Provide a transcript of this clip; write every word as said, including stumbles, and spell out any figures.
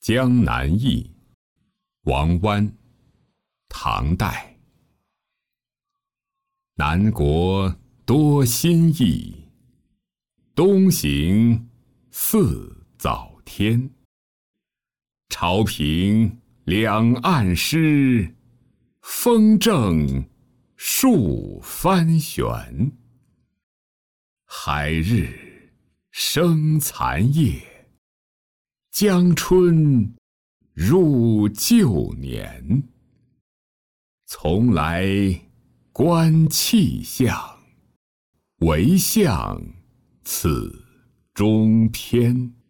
江南忆，王湾，唐代。南国多新意，东行似早天。潮平两岸湿，风正树翻旋。海日生残夜，江春入旧年。从来观气象，唯向此中天。